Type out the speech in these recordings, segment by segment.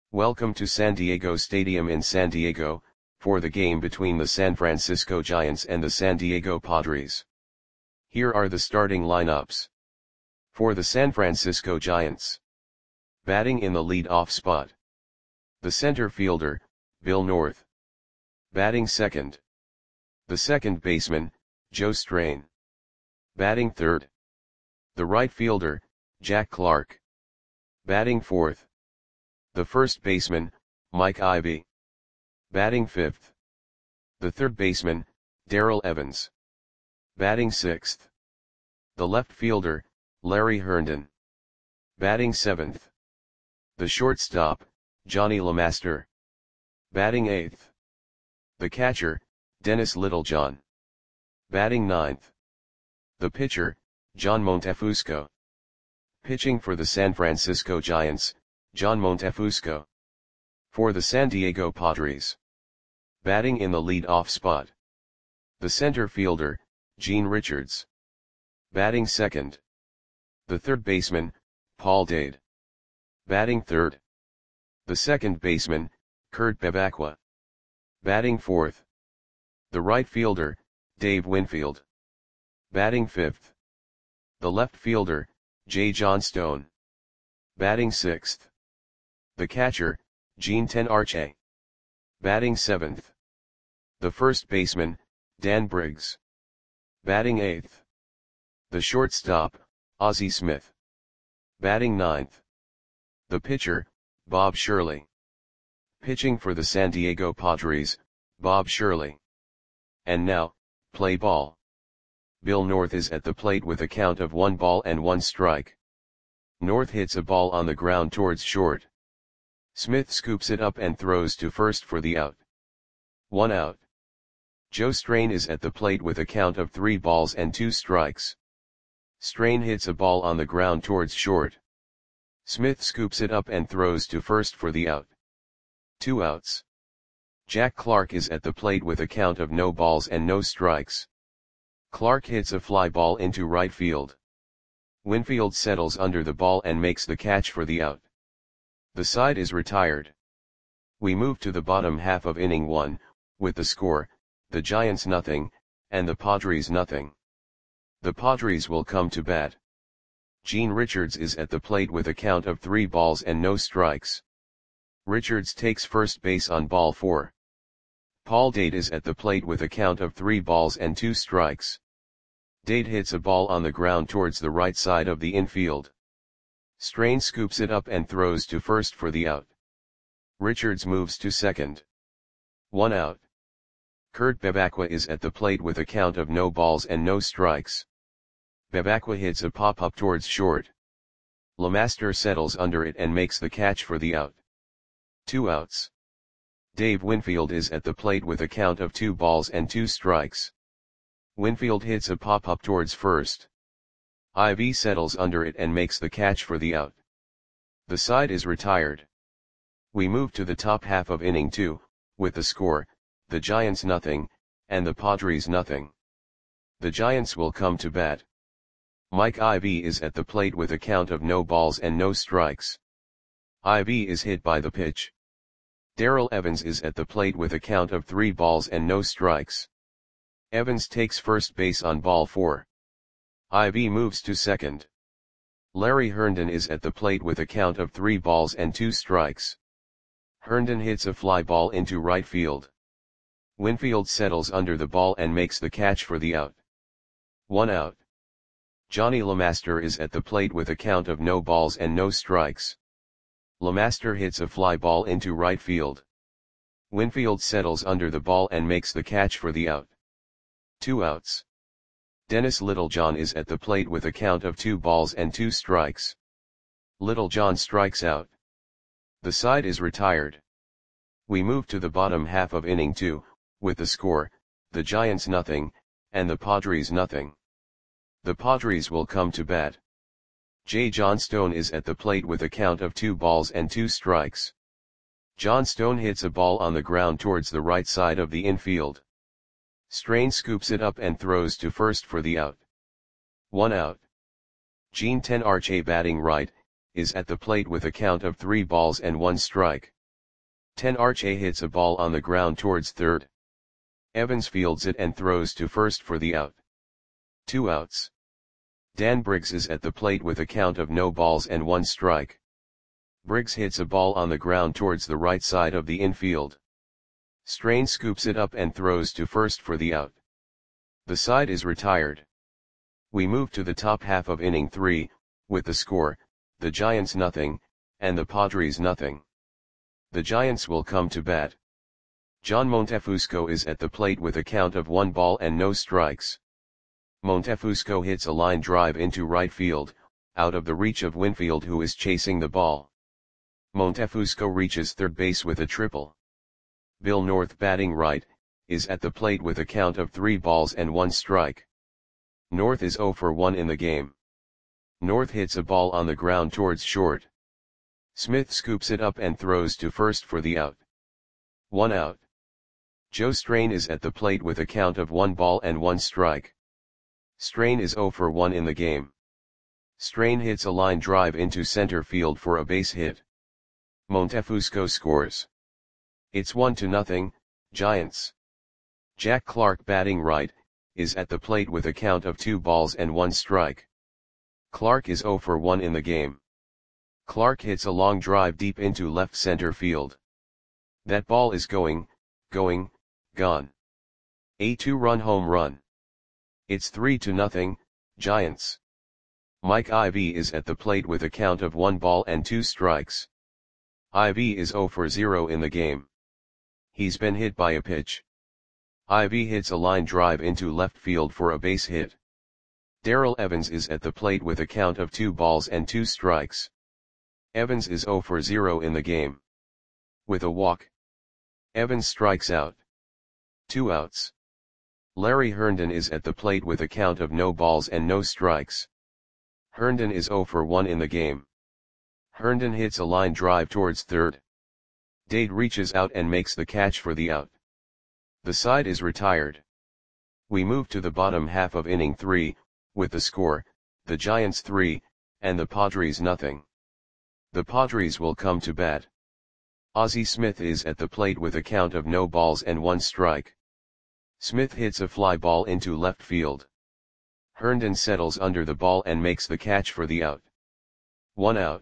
Welcome to San Diego Stadium in San Diego, for the game between the San Francisco Giants and the San Diego Padres. Here are the starting lineups. For the San Francisco Giants. Batting in the lead-off spot. The center fielder, Bill North. Batting second. The second baseman, Joe Strain. Batting third. The right fielder, Jack Clark. Batting fourth. The first baseman, Mike Ivy. Batting fifth. The third baseman, Darrell Evans. Batting sixth. The left fielder, Larry Herndon. Batting seventh. The shortstop, Johnny LeMaster. Batting eighth. The catcher, Dennis Littlejohn. Batting ninth. The pitcher, John Montefusco. Pitching for the San Francisco Giants, John Montefusco. For the San Diego Padres. Batting in the lead-off spot. The center fielder, Gene Richards. Batting second. The third baseman, Paul Dade. Batting third. The second baseman, Kurt Bevacqua. Batting fourth. The right fielder, Dave Winfield. Batting fifth. The left fielder, Jay Johnstone. Batting sixth. The catcher, Gene Tenarche. Batting seventh. The first baseman, Dan Briggs. Batting eighth. The shortstop, Ozzie Smith. Batting ninth. The pitcher, Bob Shirley. Pitching for the San Diego Padres, Bob Shirley. And now, play ball. Bill North is at the plate with a count of 1 strike. North hits a ball on the ground towards short. Smith scoops it up and throws to first for the out. 1 out. Joe Strain is at the plate with a count of 3 strikes. Strain hits a ball on the ground towards short. Smith scoops it up and throws to first for the out. 2 outs. Jack Clark is at the plate with a count of no strikes. Clark hits a fly ball into right field. Winfield settles under the ball and makes the catch for the out. The side is retired. We move to the bottom half of inning 1, with the score, the Giants nothing, and the Padres nothing. The Padres will come to bat. Gene Richards is at the plate with a count of 3 balls and no strikes. Richards takes first base on ball 4. Paul Dade is at the plate with a count of 3 balls and 2 strikes. Dade hits a ball on the ground towards the right side of the infield. Strain scoops it up and throws to first for the out. Richards moves to second. 1 out. Kurt Bevacqua is at the plate with a count of no strikes. Bevacqua hits a pop-up towards short. LeMaster settles under it and makes the catch for the out. 2 outs. Dave Winfield is at the plate with a count of 2 strikes. Winfield hits a pop-up towards first. Ivy settles under it and makes the catch for the out. The side is retired. We move to the top half of inning 2, with the score, the Giants nothing, and the Padres nothing. The Giants will come to bat. Mike Ivy is at the plate with a count of no strikes. Ivy is hit by the pitch. Darrell Evans is at the plate with a count of 3 balls and no strikes. Evans takes first base on ball 4. Ivy moves to second. Larry Herndon is at the plate with a count of 3 balls and 2 strikes. Herndon hits a fly ball into right field. Winfield settles under the ball and makes the catch for the out. 1 out. Johnny LeMaster is at the plate with a count of no strikes. LeMaster hits a fly ball into right field. Winfield settles under the ball and makes the catch for the out. 2 outs. Dennis Littlejohn is at the plate with a count of 2 strikes. Littlejohn strikes out. The side is retired. We move to the bottom half of inning 2, with the score, the Giants nothing, and the Padres nothing. The Padres will come to bat. Jay Johnstone is at the plate with a count of 2 strikes. Johnstone hits a ball on the ground towards the right side of the infield. Strain scoops it up and throws to first for the out. 1 out. Gene Tenarche batting right, is at the plate with a count of 3 balls and 1 strike. 10 Arche hits a ball on the ground towards third. Evans fields it and throws to first for the out. 2 outs. Dan Briggs is at the plate with a count of no balls and 1 strike. Briggs hits a ball on the ground towards the right side of the infield. Strain scoops it up and throws to first for the out. The side is retired. We move to the top half of inning 3, with the score, the Giants nothing, and the Padres nothing. The Giants will come to bat. John Montefusco is at the plate with a count of 1 ball and no strikes. Montefusco hits a line drive into right field, out of the reach of Winfield who is chasing the ball. Montefusco reaches third base with a triple. Bill North, batting right, is at the plate with a count of 3 balls and 1 strike. North is 0 for 1 in the game. North hits a ball on the ground towards short. Smith scoops it up and throws to first for the out. 1 out. Joe Strain is at the plate with a count of 1 ball and 1 strike. Strain is 0 for 1 in the game. Strain hits a line drive into center field for a base hit. Montefusco scores. It's 1-0, Giants. Jack Clark, batting right, is at the plate with a count of 2 balls and 1 strike. Clark is 0 for 1 in the game. Clark hits a long drive deep into left center field. That ball is gone. A 2-run home run. It's 3-0, Giants. Mike Ivy is at the plate with a count of 1 ball and 2 strikes. Ivy is 0 for 0 in the game. He's been hit by a pitch. Ivy hits a line drive into left field for a base hit. Darrell Evans is at the plate with a count of 2 balls and 2 strikes. Evans is 0 for 0 in the game. With a walk, Evans strikes out. 2 outs. Larry Herndon is at the plate with a count of no balls and no strikes. Herndon is 0 for 1 in the game. Herndon hits a line drive towards third. Dade reaches out and makes the catch for the out. The side is retired. We move to the bottom half of inning 3, with the score, the Giants 3, and the Padres nothing. The Padres will come to bat. Ozzie Smith is at the plate with a count of no balls and 1 strike. Smith hits a fly ball into left field. Herndon settles under the ball and makes the catch for the out. 1 out.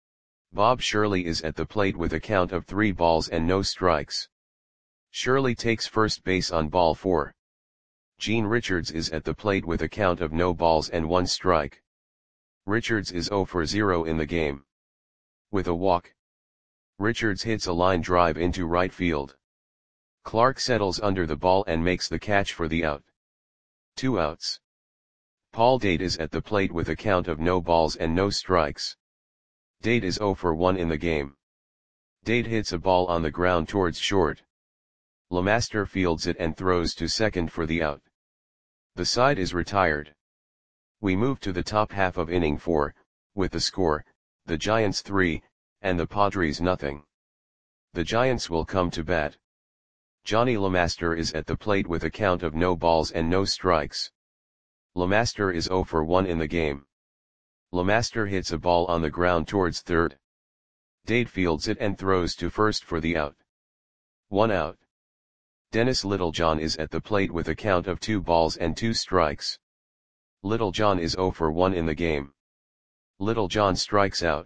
Bob Shirley is at the plate with a count of 3 balls and no strikes. Shirley takes first base on ball 4. Gene Richards is at the plate with a count of no balls and 1 strike. Richards is 0 for 0 in the game. With a walk, Richards hits a line drive into right field. Clark settles under the ball and makes the catch for the out. 2 outs. Paul Dade is at the plate with a count of no balls and no strikes. Dade is 0 for 1 in the game. Dade hits a ball on the ground towards short. LeMaster fields it and throws to second for the out. The side is retired. We move to the top half of inning 4, with the score, the Giants 3, and the Padres nothing. The Giants will come to bat. Johnny LeMaster is at the plate with a count of no balls and no strikes. LeMaster is 0 for 1 in the game. LeMaster hits a ball on the ground towards third. Dade fields it and throws to first for the out. 1 out. Dennis Littlejohn is at the plate with a count of 2 balls and 2 strikes. Littlejohn is 0 for 1 in the game. Littlejohn strikes out.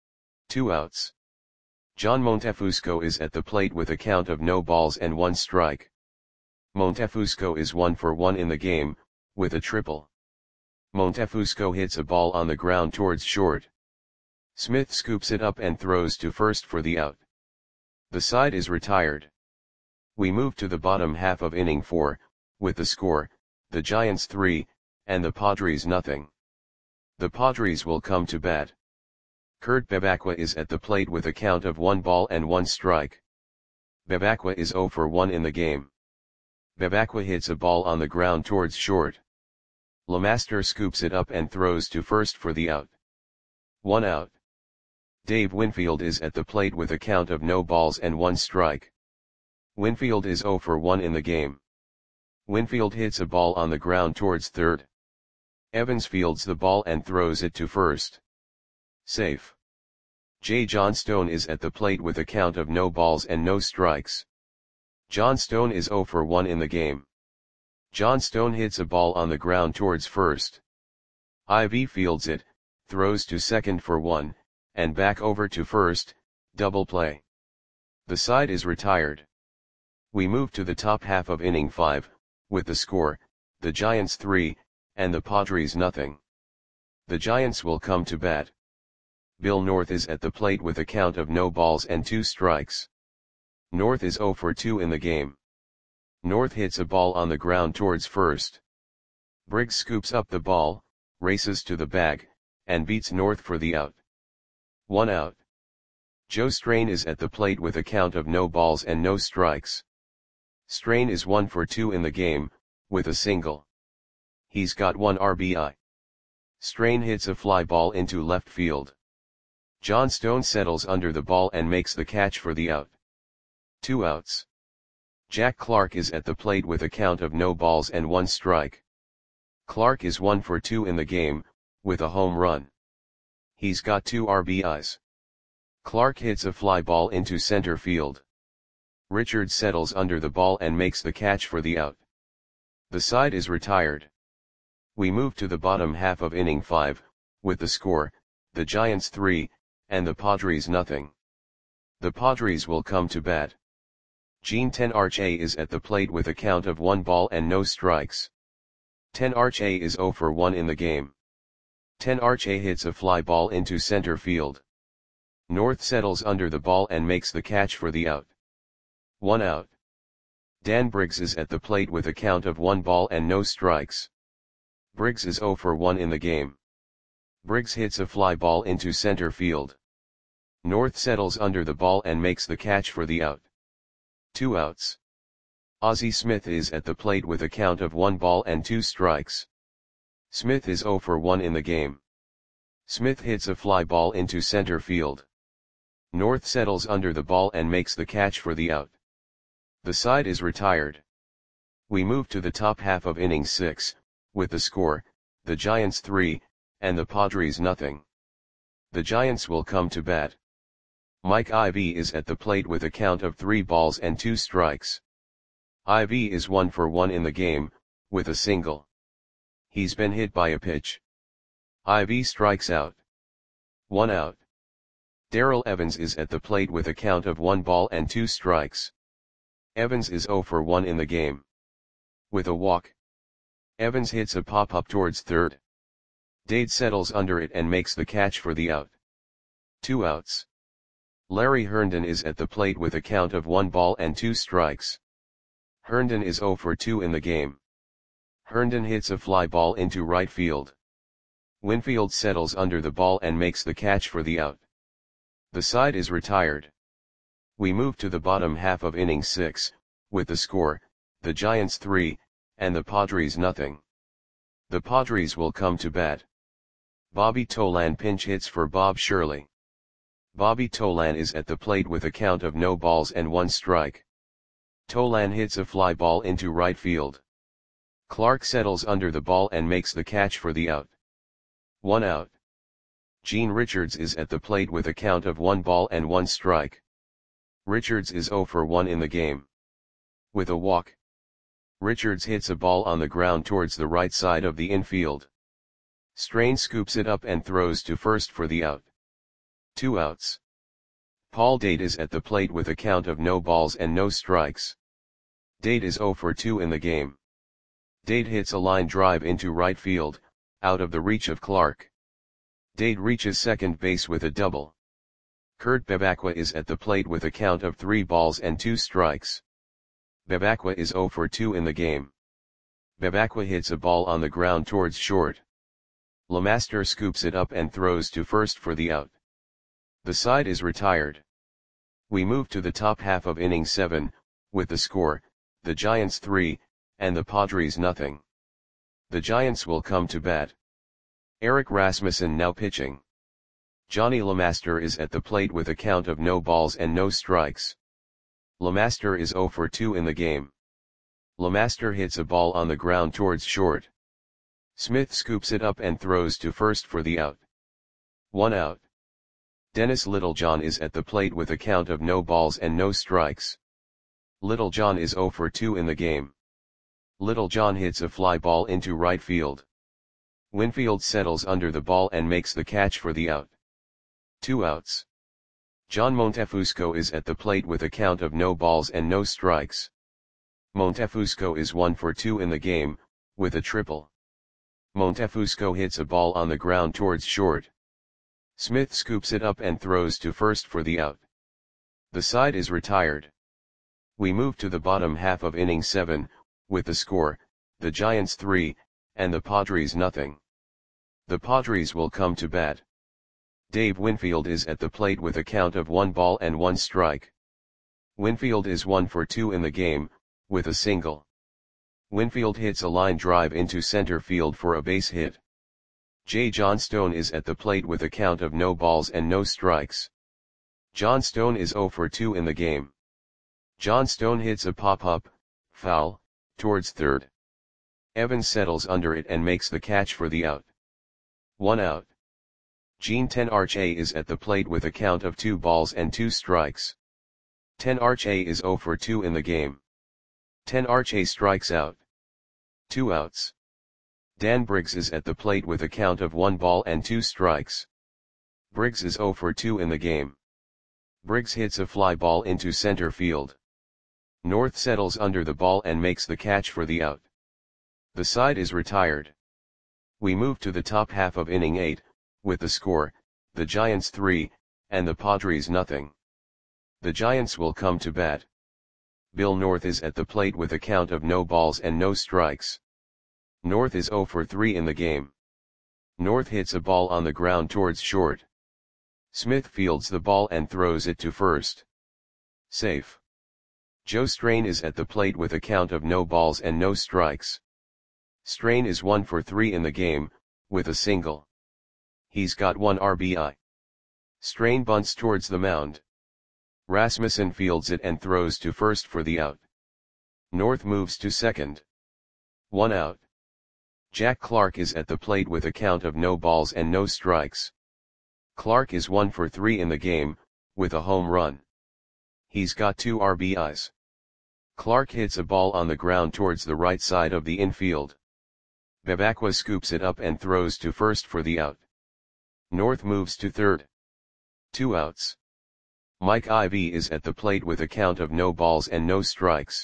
2 outs. John Montefusco is at the plate with a count of no balls and 1 strike. Montefusco is 1 for 1 in the game, with a triple. Montefusco hits a ball on the ground towards short. Smith scoops it up and throws to first for the out. The side is retired. We move to the bottom half of inning 4, with the score, the Giants 3, and the Padres nothing. The Padres will come to bat. Kurt Bevacqua is at the plate with a count of 1 ball and 1 strike. Bevacqua is 0 for 1 in the game. Bevacqua hits a ball on the ground towards short. LeMaster scoops it up and throws to first for the out. 1 out. Dave Winfield is at the plate with a count of no balls and 1 strike. Winfield is 0 for 1 in the game. Winfield hits a ball on the ground towards third. Evans fields the ball and throws it to first. Safe. J. Johnstone is at the plate with a count of no balls and no strikes. Johnstone is 0 for 1 in the game. Johnstone hits a ball on the ground towards first. Ivy fields it, throws to second for 1, and back over to first, double play. The side is retired. We move to the top half of inning 5, with the score, the Giants 3, and the Padres nothing. The Giants will come to bat. Bill North is at the plate with a count of no balls and 2 strikes. North is 0 for 2 in the game. North hits a ball on the ground towards first. Briggs scoops up the ball, races to the bag, and beats North for the out. 1 out. Joe Strain is at the plate with a count of no balls and no strikes. Strain is 1 for 2 in the game, with a single. He's got 1 RBI. Strain hits a fly ball into left field. Johnstone settles under the ball and makes the catch for the out. 2 outs. Jack Clark is at the plate with a count of no balls and 1 strike. Clark is 1 for 2 in the game, with a home run. He's got 2 RBIs. Clark hits a fly ball into center field. Richards settles under the ball and makes the catch for the out. The side is retired. We move to the bottom half of inning 5, with the score, the Giants 3, and the Padres nothing. The Padres will come to bat. Gene Tenarche is at the plate with a count of 1 ball and no strikes. Tenarche is 0 for 1 in the game. Tenarche hits a fly ball into center field. North settles under the ball and makes the catch for the out. 1 out. Dan Briggs is at the plate with a count of 1 ball and no strikes. Briggs is 0 for 1 in the game. Briggs hits a fly ball into center field. North settles under the ball and makes the catch for the out. 2 outs. Ozzie Smith is at the plate with a count of 1 ball and 2 strikes. Smith is 0 for 1 in the game. Smith hits a fly ball into center field. North settles under the ball and makes the catch for the out. The side is retired. We move to the top half of inning 6, with the score, the Giants 3, and the Padres nothing. The Giants will come to bat. Mike Ivy is at the plate with a count of 3 balls and 2 strikes. Ivy is 1 for 1 in the game, with a single. He's been hit by a pitch. Ivy strikes out. 1 out. Darrell Evans is at the plate with a count of 1 ball and 2 strikes. Evans is 0 for 1 in the game. With a walk. Evans hits a pop-up towards third. Dade settles under it and makes the catch for the out. 2 outs. Larry Herndon is at the plate with a count of 1 ball and 2 strikes. Herndon is 0 for 2 in the game. Herndon hits a fly ball into right field. Winfield settles under the ball and makes the catch for the out. The side is retired. We move to the bottom half of inning 6, with the score, the Giants 3, and the Padres nothing. The Padres will come to bat. Bobby Tolan pinch hits for Bob Shirley. Bobby Tolan is at the plate with a count of no balls and 1 strike. Tolan hits a fly ball into right field. Clark settles under the ball and makes the catch for the out. 1 out. Gene Richards is at the plate with a count of 1 ball and 1 strike. Richards is 0 for 1 in the game. With a walk. Richards hits a ball on the ground towards the right side of the infield. Strain scoops it up and throws to first for the out. 2 outs. Paul Dade is at the plate with a count of no balls and no strikes. Dade is 0 for 2 in the game. Dade hits a line drive into right field, out of the reach of Clark. Dade reaches second base with a double. Kurt Bevacqua is at the plate with a count of 3 balls and 2 strikes. Bevacqua is 0 for 2 in the game. Bevacqua hits a ball on the ground towards short. LeMaster scoops it up and throws to first for the out. The side is retired. We move to the top half of inning 7, with the score, the Giants 3, and the Padres nothing. The Giants will come to bat. Eric Rasmussen now pitching. Johnny LeMaster is at the plate with a count of no balls and no strikes. LeMaster is 0 for 2 in the game. LeMaster hits a ball on the ground towards short. Smith scoops it up and throws to first for the out. 1 out. Dennis Littlejohn is at the plate with a count of no balls and no strikes. Littlejohn is 0 for 2 in the game. Littlejohn hits a fly ball into right field. Winfield settles under the ball and makes the catch for the out. 2 outs. John Montefusco is at the plate with a count of no balls and no strikes. Montefusco is 1 for 2 in the game, with a triple. Montefusco hits a ball on the ground towards short. Smith scoops it up and throws to first for the out. The side is retired. We move to the bottom half of inning 7, with the score, the Giants 3, and the Padres nothing. The Padres will come to bat. Dave Winfield is at the plate with a count of 1 ball and 1 strike. Winfield is 1 for 2 in the game, with a single. Winfield hits a line drive into center field for a base hit. Jay Johnstone is at the plate with a count of no balls and no strikes. Johnstone is 0 for 2 in the game. Johnstone hits a pop-up, foul, towards third. Evans settles under it and makes the catch for the out. 1 out. Gene Tenarche is at the plate with a count of 2 balls and 2 strikes. Tenarche is 0 for 2 in the game. Tenarche strikes out. 2 outs. Dan Briggs is at the plate with a count of 1 ball and 2 strikes. Briggs is 0 for 2 in the game. Briggs hits a fly ball into center field. North settles under the ball and makes the catch for the out. The side is retired. We move to the top half of inning 8, with the score, the Giants 3, and the Padres nothing. The Giants will come to bat. Bill North is at the plate with a count of no balls and no strikes. North is 0 for 3 in the game. North hits a ball on the ground towards short. Smith fields the ball and throws it to first. Safe. Joe Strain is at the plate with a count of no balls and no strikes. Strain is 1 for 3 in the game, with a single. He's got 1 RBI. Strain bunts towards the mound. Rasmussen fields it and throws to first for the out. North moves to second. 1 out. Jack Clark is at the plate with a count of no balls and no strikes. Clark is 1 for 3 in the game, with a home run. He's got 2 RBIs. Clark hits a ball on the ground towards the right side of the infield. Bebacqua scoops it up and throws to first for the out. North moves to third. 2 outs. Mike Ivy is at the plate with a count of no balls and no strikes.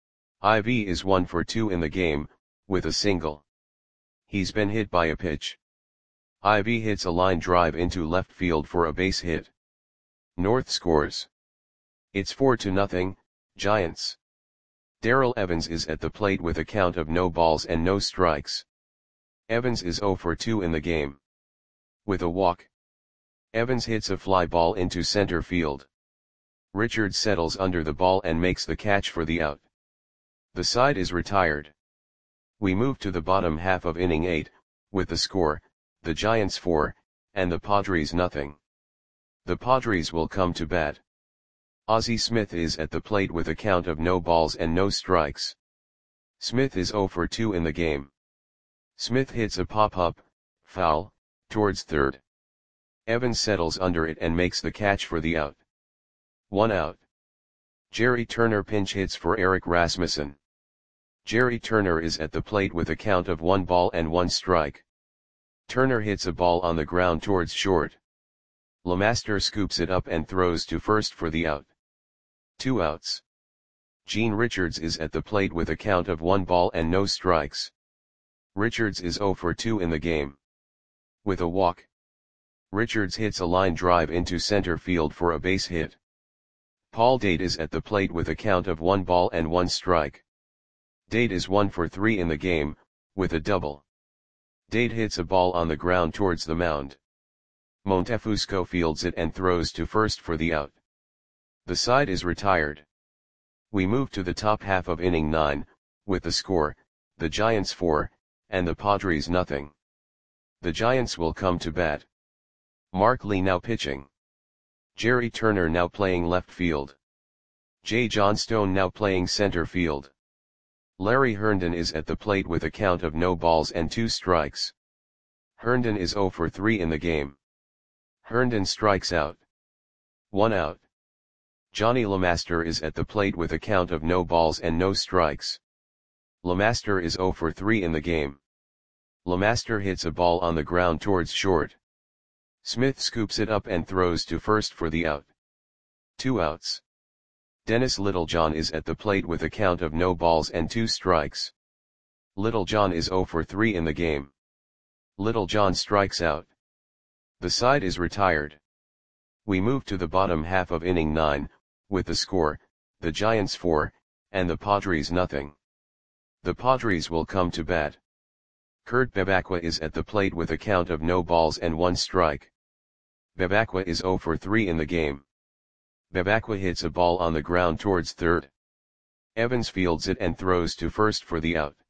Ivy is 1 for 2 in the game, with a single. He's been hit by a pitch. Ivy hits a line drive into left field for a base hit. North scores. It's 4-0, Giants. Darrell Evans is at the plate with a count of no balls and no strikes. Evans is 0 for 2 in the game. With a walk. Evans hits a fly ball into center field. Richards settles under the ball and makes the catch for the out. The side is retired. We move to the bottom half of inning 8, with the score, the Giants 4, and the Padres nothing. The Padres will come to bat. Ozzie Smith is at the plate with a count of no balls and no strikes. Smith is 0 for 2 in the game. Smith hits a pop-up, foul, towards third. Evans settles under it and makes the catch for the out. 1 out. Jerry Turner pinch hits for Eric Rasmussen. Jerry Turner is at the plate with a count of 1 ball and 1 strike. Turner hits a ball on the ground towards short. LeMaster scoops it up and throws to first for the out. 2 outs. Gene Richards is at the plate with a count of 1 ball and no strikes. Richards is 0 for 2 in the game. With a walk. Richards hits a line drive into center field for a base hit. Paul Date is at the plate with a count of 1 ball and 1 strike. Date is 1 for 3 in the game, with a double. Date hits a ball on the ground towards the mound. Montefusco fields it and throws to first for the out. The side is retired. We move to the top half of inning 9, with the score, the Giants 4, and the Padres nothing. The Giants will come to bat. Mark Lee now pitching. Jerry Turner now playing left field. Jay Johnstone now playing center field. Larry Herndon is at the plate with a count of no balls and 2 strikes. Herndon is 0 for 3 in the game. Herndon strikes out. 1 out. Johnny LeMaster is at the plate with a count of no balls and no strikes. LeMaster is 0 for 3 in the game. LeMaster hits a ball on the ground towards short. Smith scoops it up and throws to first for the out. 2 outs. Dennis Littlejohn is at the plate with a count of no balls and 2 strikes. Littlejohn is 0 for 3 in the game. Littlejohn strikes out. The side is retired. We move to the bottom half of inning 9, with the score, the Giants 4, and the Padres nothing. The Padres will come to bat. Kurt Bebacqua is at the plate with a count of no balls and 1 strike. Bebacqua is 0 for 3 in the game. Bebacqua hits a ball on the ground towards third. Evans fields it and throws to first for the out.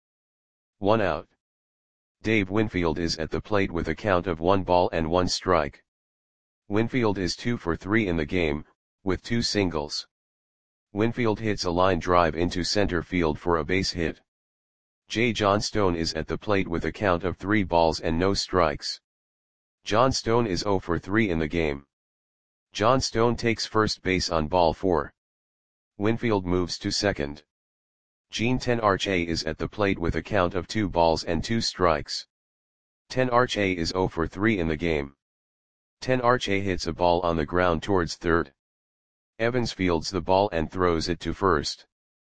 1 out. Dave Winfield is at the plate with a count of 1 ball and 1 strike. Winfield is 2 for 3 in the game, with 2 singles. Winfield hits a line drive into center field for a base hit. J. Johnstone is at the plate with a count of 3 balls and no strikes. Johnstone is 0 for 3 in the game. Johnstone takes first base on ball 4. Winfield moves to second. Gene Tenarche is at the plate with a count of 2 balls and 2 strikes. Tenarche is 0 for 3 in the game. Tenarche hits a ball on the ground towards third. Evans fields the ball and throws it to first.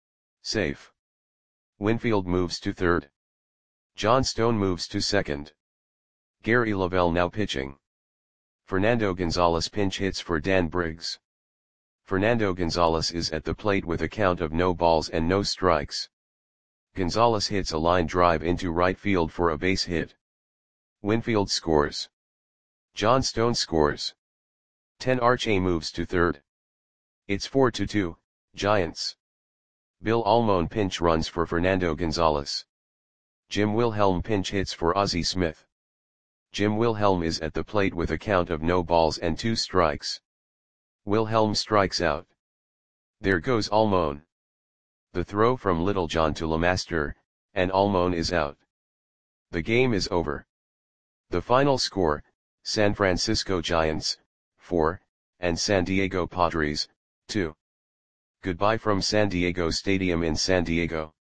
Safe. Winfield moves to third. Johnstone moves to second. Gary Lavelle now pitching. Fernando Gonzalez pinch hits for Dan Briggs. Fernando Gonzalez is at the plate with a count of no balls and no strikes. Gonzalez hits a line drive into right field for a base hit. Winfield scores. Johnstone scores. Tenarche moves to third. It's 4-2, Giants. Bill Almon pinch runs for Fernando Gonzalez. Jim Wilhelm pinch hits for Ozzie Smith. Jim Wilhelm is at the plate with a count of no balls and 2 strikes. Wilhelm strikes out. There goes Almon. The throw from Littlejohn to LeMaster, and Almon is out. The game is over. The final score, San Francisco Giants, 4, and San Diego Padres, 2. Goodbye from San Diego Stadium in San Diego.